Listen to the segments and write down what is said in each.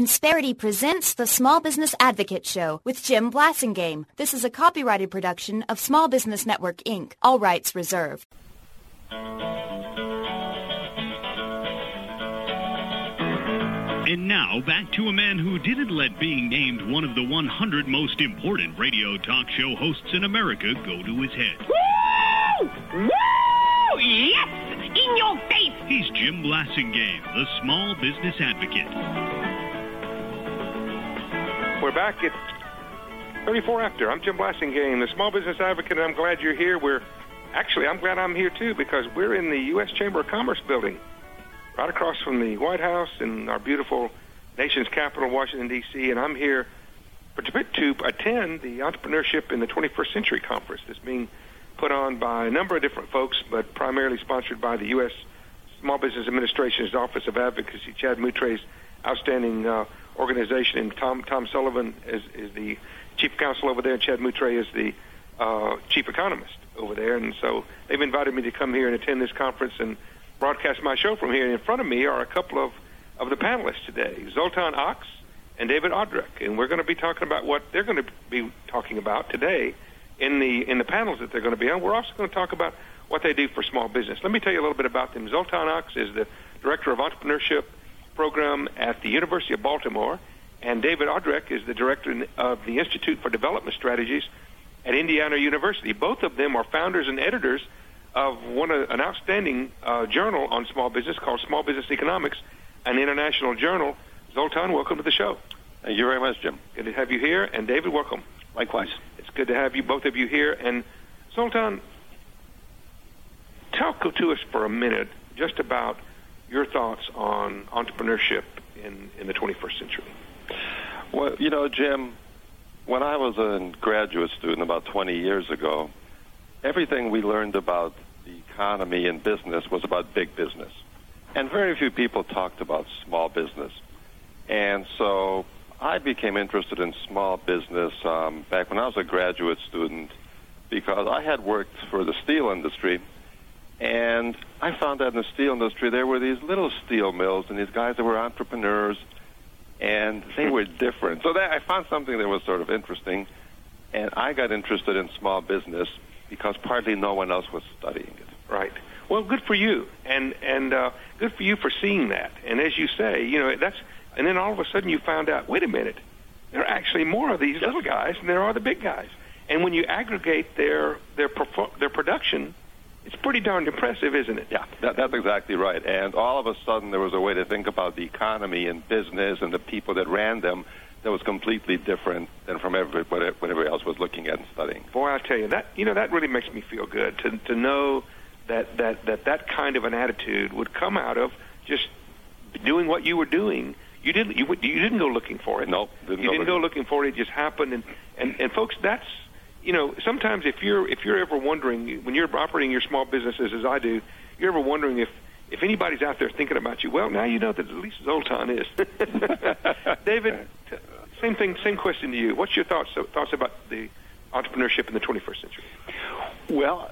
Insperity presents the Small Business Advocate Show with Jim Blasingame. This is a copyrighted production of Small Business Network, Inc. All rights reserved. And now, back to a man who didn't let being named one of the 100 most important radio talk show hosts in America go to his head. Woo! Woo! Yes! In your face! He's Jim Blasingame, the Small Business Advocate. We're back at 34 after. I'm Jim Blasingame, the Small Business Advocate, and I'm glad you're here. I'm glad I'm here, too, because we're in the U.S. Chamber of Commerce building, right across from the White House in our beautiful nation's capital, Washington, D.C., and I'm here to attend the Entrepreneurship in the 21st Century Conference that's being put on by a number of different folks, but primarily sponsored by the U.S. Small Business Administration's Office of Advocacy, Chad Moutre's outstanding organization, and Tom Sullivan is the chief counsel over there, and Chad Moutre is the chief economist over there. And so they've invited me to come here and attend this conference and broadcast my show from here. And in front of me are a couple of the panelists today, Zoltan Ox and David Odrek, and we're going to be talking about what they're going to be talking about today in the panels that they're going to be on. We're also going to talk about what they do for small business. Let me tell you a little bit about them. Zoltan Ox is the director of entrepreneurship program at the University of Baltimore, and David Odrek is the director of the Institute for Development Strategies at Indiana University. Both of them are founders and editors of an outstanding journal on small business called Small Business Economics, an international journal. Zoltan, welcome to the show. Thank you very much, Jim. Good to have you here, and David, welcome. Likewise. It's good to have you, both of you here. And Zoltan, talk to us for a minute just about your thoughts on entrepreneurship in the 21st century. Well, Jim, when I was a graduate student about 20 years ago, everything we learned about the economy and business was about big business. And very few people talked about small business. And so I became interested in small business back when I was a graduate student because I had worked for the steel industry. And I found that in the steel industry, there were these little steel mills and these guys that were entrepreneurs, and they were different. So I found something that was sort of interesting, and I got interested in small business because partly no one else was studying it. Right. Well, good for you, and good for you for seeing that. And as you say, and then all of a sudden you found out, wait a minute, there are actually more of these little guys than there are the big guys. And when you aggregate their production, it's pretty darn impressive, isn't it? Yeah, that's exactly right. And all of a sudden, there was a way to think about the economy and business and the people that ran them that was completely different than from what everybody else was looking at and studying. Boy, I tell you, that really makes me feel good to know that kind of an attitude would come out of just doing what you were doing. You didn't go looking for it. No, you didn't go looking for it. It just happened. And folks, that's. Sometimes if you're ever wondering, when you're operating your small businesses as I do, you're ever wondering if anybody's out there thinking about you, well, now you know that at least Zoltan is. David, same thing, same question to you. What's your thoughts about the entrepreneurship in the 21st century? Well,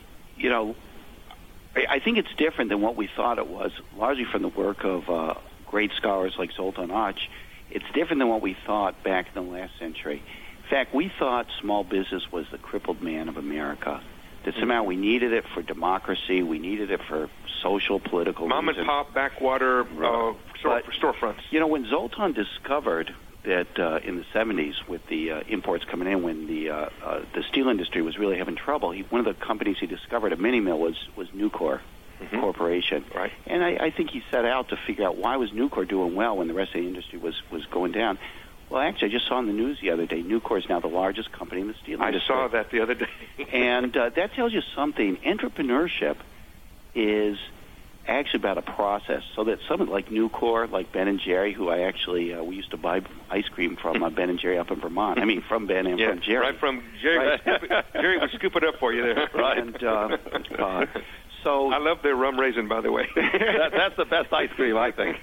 I think it's different than what we thought it was, largely from the work of great scholars like Zoltan Och. It's different than what we thought back in the last century. In fact, we thought small business was the crippled man of America, that somehow we needed it for democracy, we needed it for social, political Mom reasons. and pop, backwater storefronts. When Zoltan discovered that in the 70s with the imports coming in, when the steel industry was really having trouble, one of the companies he discovered, a mini mill, was Nucor Corporation. Right. And I think he set out to figure out why was Nucor doing well when the rest of the industry was going down. Well, actually, I just saw in the news the other day, Nucor is now the largest company in the steel industry. I saw that the other day. And that tells you something. Entrepreneurship is actually about a process. So that someone like Nucor, like Ben & Jerry, who I actually, we used to buy ice cream from Ben & Jerry up in Vermont. I mean, from Ben and from Jerry. Right from Jerry. Right. Jerry would scoop it up for you there. Right. And so I love their rum raisin, by the way. That's the best ice cream, I think.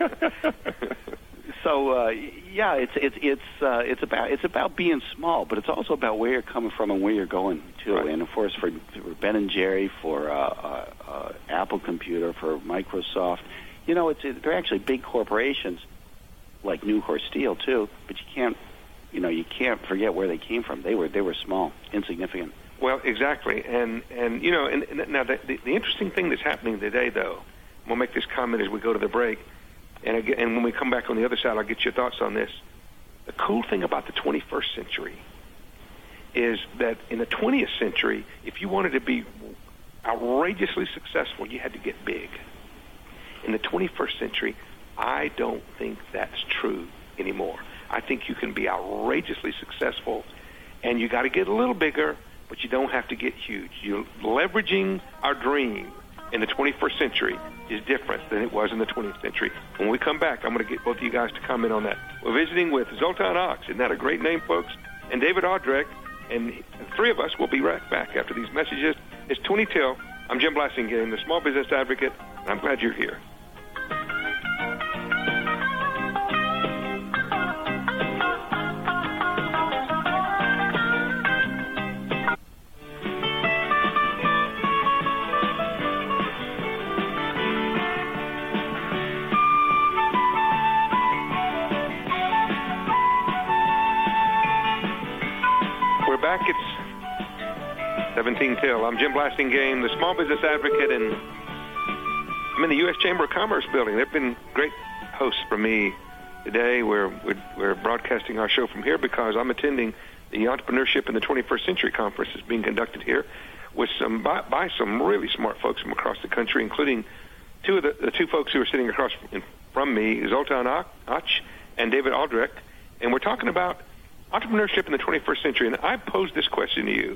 So it's about being small, but it's also about where you're coming from and where you're going to. Right. And of course, for Ben and Jerry, for Apple Computer, for Microsoft, they're actually big corporations. like Nucor Steel too, but you can't forget where they came from. They were small, insignificant. Well, exactly, and now the interesting thing that's happening today, though, we'll make this comment as we go to the break, and when we come back on the other side, I'll get your thoughts on this. The cool thing about the 21st century is that in the 20th century, if you wanted to be outrageously successful, you had to get big. In the 21st century, I don't think that's true anymore. I think you can be outrageously successful, and you got to get a little bigger, but you don't have to get huge. Leveraging our dream in the 21st century is different than it was in the 20th century. When we come back, I'm going to get both of you guys to comment on that. We're visiting with Zoltan Ox. Isn't that a great name, folks? And David Aldrich, and the three of us will be right back after these messages. It's 20 till. I'm Jim Blasingame, the Small Business Advocate, and I'm glad you're here. Back, it's 17 till. I'm Jim Blasingame, the Small Business Advocate, and I'm in the U.S. Chamber of Commerce building. They've been great hosts for me today. We're broadcasting our show from here because I'm attending the Entrepreneurship in the 21st Century Conference that's being conducted here with by some really smart folks from across the country, including the two folks who are sitting across from me, Zoltan Ox and David Aldrich, and we're talking about entrepreneurship in the 21st century. And I posed this question to you.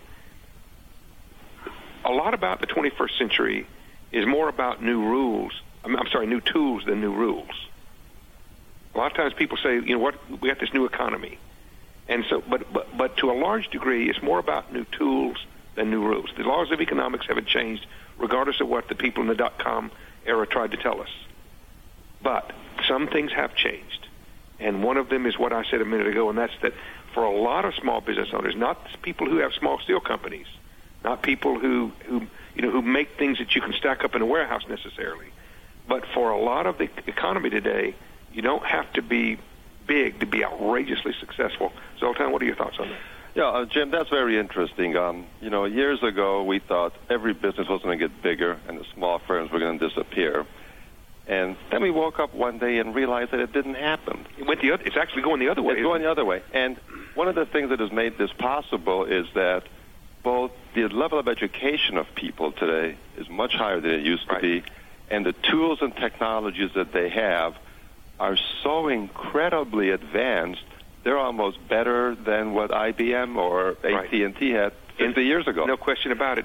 A lot about the 21st century is more about new tools than new rules. A lot of times people say, we got this new economy. And so, but to a large degree, it's more about new tools than new rules. The laws of economics haven't changed, regardless of what the people in the dot-com era tried to tell us. But some things have changed. And one of them is what I said a minute ago, and that's that for a lot of small business owners, not people who have small steel companies, not people who make things that you can stack up in a warehouse necessarily, but for a lot of the economy today, you don't have to be big to be outrageously successful. Zoltan, what are your thoughts on that? Yeah, Jim, that's very interesting. Years ago, we thought every business was going to get bigger and the small firms were going to disappear. And then we woke up one day and realized that it didn't happen. It's actually going the other way. It's going the other way. And one of the things that has made this possible is that both the level of education of people today is much higher than it used to be, and the tools and technologies that they have are so incredibly advanced, they're almost better than what IBM or AT&T had 50 years ago. No question about it.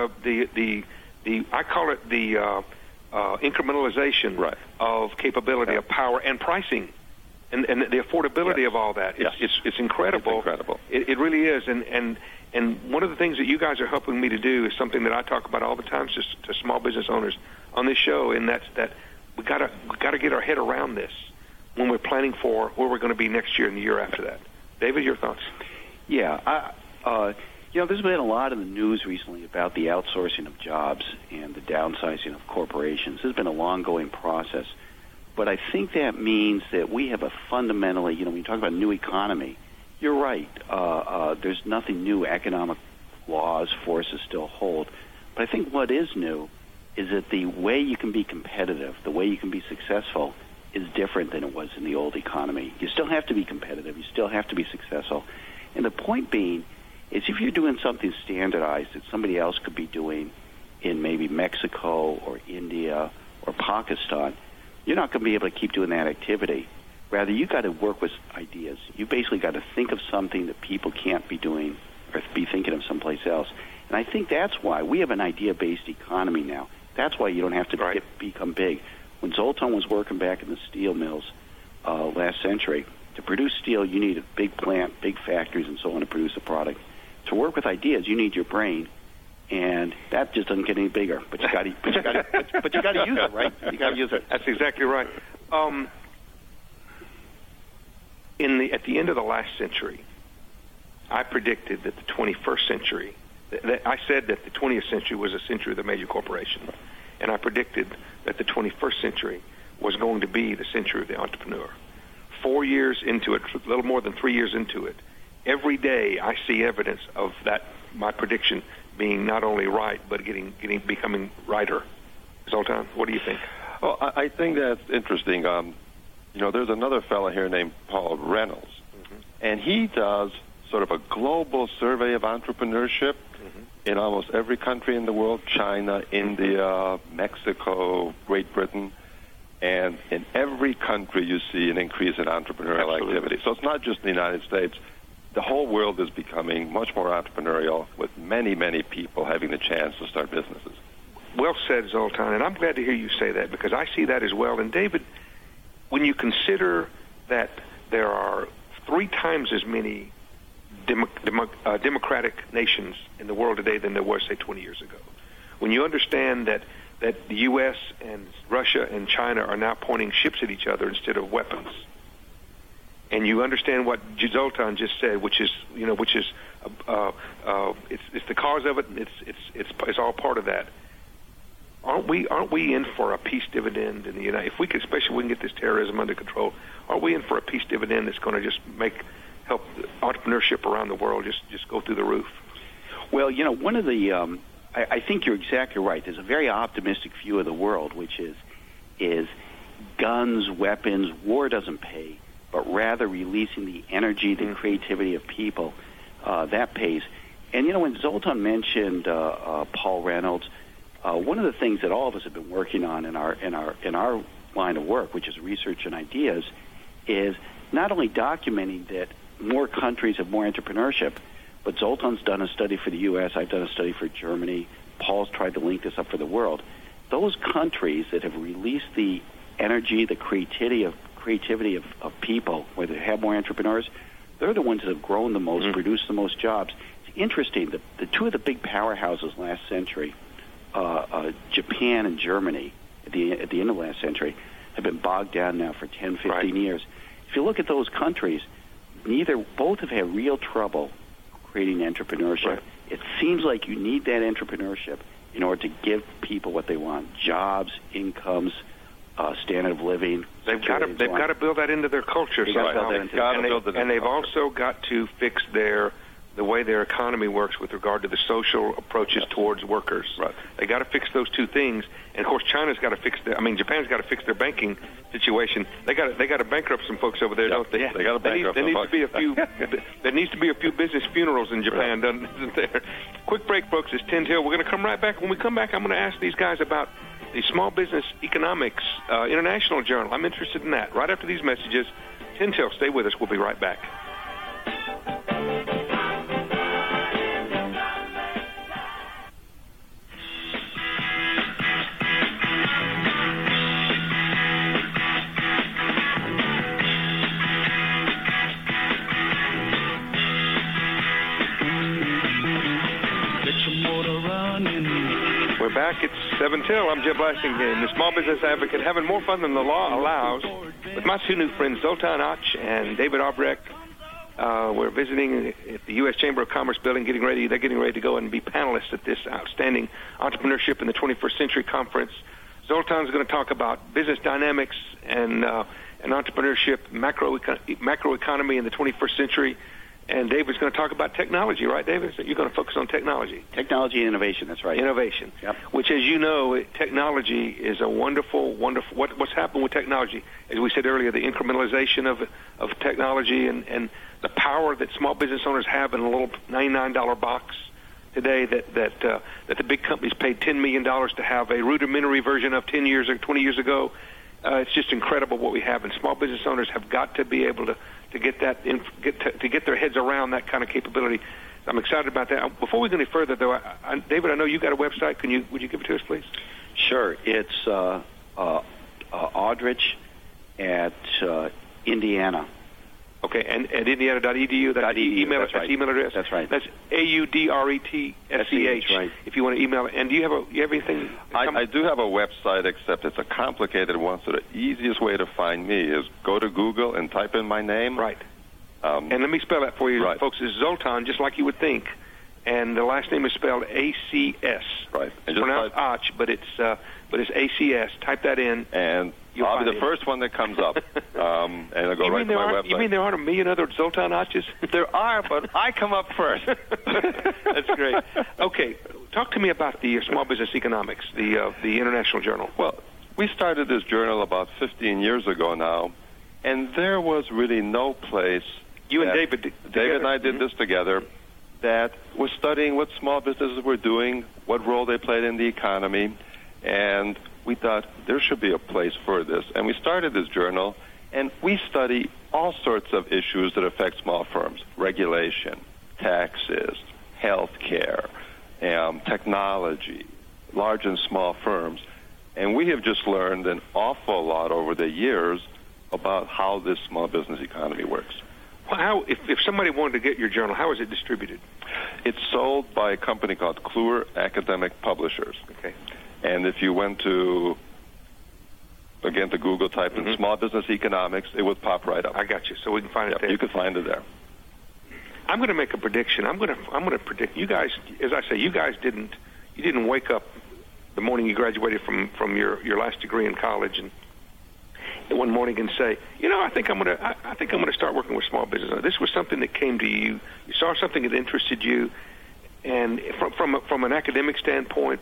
I call it the incrementalization of capability, of power, and pricing, and the affordability of all that. It's incredible. It's incredible. It really is. And one of the things that you guys are helping me to do is something that I talk about all the time to small business owners on this show, and that's that we gotta get our head around this when we're planning for where we're going to be next year and the year after that. David, your thoughts? Yeah, there's been a lot in the news recently about the outsourcing of jobs and the downsizing of corporations. This has been a long-going process. But I think that means that we have a fundamentally, when you talk about new economy, you're right. There's nothing new. Economic laws, forces still hold. But I think what is new is that the way you can be competitive, the way you can be successful, is different than it was in the old economy. You still have to be competitive. You still have to be successful. And the point being is if you're doing something standardized that somebody else could be doing in maybe Mexico or India or Pakistan, you're not going to be able to keep doing that activity. Rather, you got to work with ideas. You basically got to think of something that people can't be doing or be thinking of someplace else. And I think that's why we have an idea-based economy now. That's why you don't have to become big. When Zoltan was working back in the steel mills last century, to produce steel, you need a big plant, big factories, and so on to produce a product. To work with ideas, you need your brain, and that just doesn't get any bigger. But you got to use it, right? You got to use it. That's exactly right. At the end of the last century, I predicted that the 21st century. I said that the 20th century was a century of the major corporations, and I predicted that the 21st century was going to be the century of the entrepreneur. 4 years into it, a little more than 3 years into it, every day I see evidence of that, my prediction being not only right, but becoming righter. Zoltan, what do you think? Well, I think that's interesting. There's another fellow here named Paul Reynolds, and he does sort of a global survey of entrepreneurship in almost every country in the world, China, India, Mexico, Great Britain. And in every country you see an increase in entrepreneurial activity. So it's not just the United States. The whole world is becoming much more entrepreneurial with many, many people having the chance to start businesses. Well said, Zoltan, and I'm glad to hear you say that because I see that as well. And David, when you consider that there are 3 times as many democratic nations in the world today than there was, say, 20 years ago, when you understand that the U.S. and Russia and China are now pointing ships at each other instead of weapons, and you understand what Zoltan just said, which is it's the cause of it. It's all part of that. Aren't we in for a peace dividend in the United? If we can, especially if we can get this terrorism under control, aren't we in for a peace dividend that's going to just help entrepreneurship around the world just go through the roof? Well, one of the I think you're exactly right. There's a very optimistic view of the world, which is guns, weapons, war doesn't pay, but rather releasing the energy, the creativity of people, that pays. And when Zoltan mentioned Paul Reynolds, one of the things that all of us have been working on in our line of work, which is research and ideas, is not only documenting that more countries have more entrepreneurship, but Zoltan's done a study for the U.S., I've done a study for Germany, Paul's tried to link this up for the world. Those countries that have released the energy, the creativity of people, where they have more entrepreneurs, they're the ones that have grown the most, produced the most jobs. It's interesting, the 2 of the big powerhouses last century, Japan and Germany, at the end of last century, have been bogged down now for 10, 15 years. If you look at those countries, both have had real trouble creating entrepreneurship. Right. It seems like you need that entrepreneurship in order to give people what they want: jobs, incomes, standard of living. They've got to build that into their culture. And they've also got to fix the way their economy works with regard to the social approaches towards workers. Right. They got to fix those 2 things. And of course, Japan's got to fix their banking situation. They got to bankrupt some folks over there, don't they? They got to bankrupt. There needs to be a few business funerals in Japan, isn't there? Quick break, folks. It's 10 till. We're going to come right back. When we come back, I'm going to ask these guys about the Small Business Economics International Journal. I'm interested in that. Right after these messages, 10 till. Stay with us. We'll be right back. We're back. It's 7 till. I'm Jim Blasingame, the Small Business Advocate, having more fun than the law allows with my 2 new friends, Zoltan Och and David Albrecht. We're visiting at the U.S. Chamber of Commerce building, they're getting ready to go and be panelists at this outstanding Entrepreneurship in the 21st Century Conference. Zoltan's going to talk about business dynamics and entrepreneurship, macroeconomy in the 21st century. And David's going to talk about technology, right, David? So you're going to focus on technology. Technology and innovation, that's right. Innovation, yep. Which, as you know, technology is a wonderful, what's happened with technology. As we said earlier, the incrementalization of technology and the power that small business owners have in a little $99 box today that the big companies paid $10 million to have a rudimentary version of 10 years or 20 years ago. It's just incredible what we have, and small business owners have got to be able to get that to get their heads around that kind of capability. I'm excited about that. Before we go any further, though, David, I know you got a website. Would you give it to us, please? Sure. It's Aldrich at Indiana. Okay, and at indiana.edu, that's email address. That's right. That's AUDRETSCH. Right. If you want to email it. And do you have anything? I do have a website, except it's a complicated one. So the easiest way to find me is go to Google and type in my name. Right. And let me spell that for you, folks. It's Zoltan, just like you would think, and the last name is spelled ACS. Right. It's pronounced Och, but it's ACS. Type that in, and I'll be the first one that comes up, and I'll go right to my website. You mean there aren't a million other Zoltan Aches? There are, but I come up first. That's great. Okay, talk to me about the Small Business Economics, the International Journal. Well, we started this journal about 15 years ago now, and there was really no place. You and David and I did this together, that was studying what small businesses were doing, what role they played in the economy, and we thought there should be a place for this. And we started this journal, and we study all sorts of issues that affect small firms: regulation, taxes, health care, technology, large and small firms. And we have just learned an awful lot over the years about how this small business economy works. Well, if somebody wanted to get your journal, how is it distributed? It's sold by a company called Kluwer Academic Publishers. Okay. And if you went to Google, type in Small Business Economics, it would pop right up. I got you. So we can find it there. You can find it there. I'm going to make a prediction. I'm going to predict you guys. As I say, you guys didn't wake up the morning you graduated from your last degree in college and one morning and say, I think I'm going to start working with small business. This was something that came to you. You saw something that interested you, and from an academic standpoint,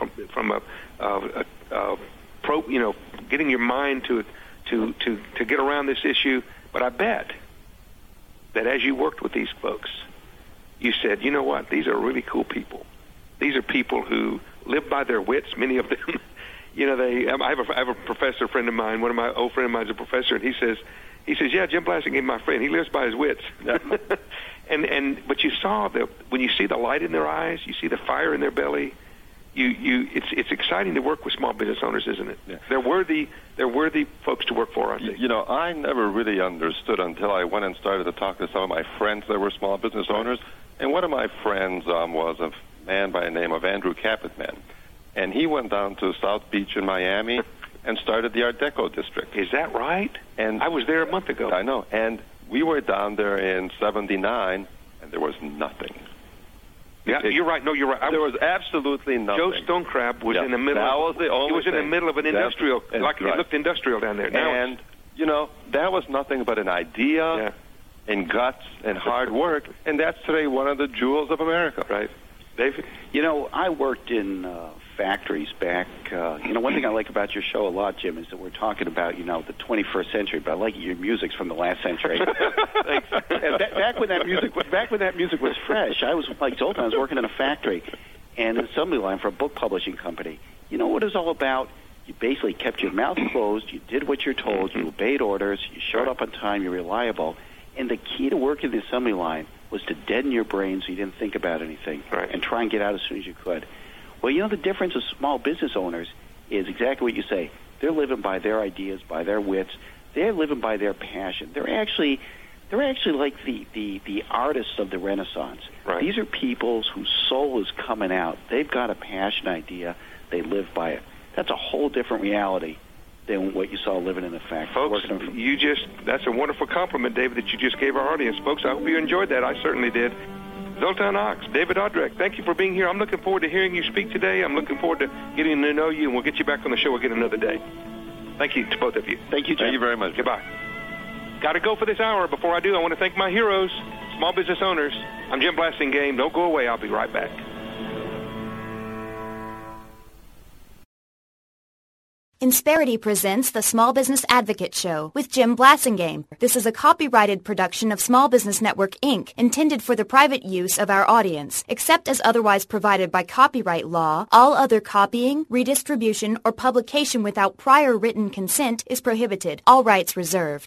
getting your mind to get around this issue. But I bet that as you worked with these folks, you said, you know what? These are really cool people. These are people who live by their wits. Many of them. I have a professor friend of mine. One of my old friend of mine is a professor, and he says, yeah, Jim Blasingame, my friend, he lives by his wits. But you saw when you see the light in their eyes, you see the fire in their belly. It's exciting to work with small business owners, isn't it? Yeah. They're worthy folks to work for, aren't they? I never really understood until I went and started to talk to some of my friends that were small business owners. And one of my friends was a man by the name of Andrew Capitman. And he went down to South Beach in Miami and started the Art Deco district. Is that right? And I was there a month ago. I know. And we were down there in '79, and there was nothing. Yeah, you're right. No, you're right. There was absolutely nothing. Joe Stonecrab was in the middle. That was the only He was thing. in the middle of an industrial, it looked industrial down there. And that was nothing but an idea and guts and hard work, and that's today one of the jewels of America. Right. David? I worked in factories back. One thing I like about your show a lot, Jim, is that we're talking about, the 21st century, but I like your music's from the last century. Thanks. Back when that music was fresh, I was like Zoltan. I was working in a factory and an assembly line for a book publishing company. You know what it was all about? You basically kept your mouth closed. You did what you're told. You obeyed orders. You showed up on time. You're reliable. And the key to working the assembly line was to deaden your brain so you didn't think about anything and try and get out as soon as you could. Well, the difference of small business owners is exactly what you say. They're living by their ideas, by their wits. They're living by their passion. They're actually like the artists of the Renaissance. Right. These are people whose soul is coming out. They've got a passion idea. They live by it. That's a whole different reality than what you saw living in the factory. Folks, that's a wonderful compliment, David, that you just gave our audience. Folks, I hope you enjoyed that. I certainly did. Zoltan Ach, David Odrek, thank you for being here. I'm looking forward to hearing you speak today. I'm looking forward to getting to know you, and we'll get you back on the show again another day. Thank you to both of you. Thank you, Jim. Thank you very much. Goodbye. Got to go for this hour. Before I do, I want to thank my heroes, small business owners. I'm Jim Blasingame. Don't go away. I'll be right back. Insperity presents the Small Business Advocate Show with Jim Blasingame. This is a copyrighted production of Small Business Network, Inc., intended for the private use of our audience. Except as otherwise provided by copyright law, all other copying, redistribution, or publication without prior written consent is prohibited. All rights reserved.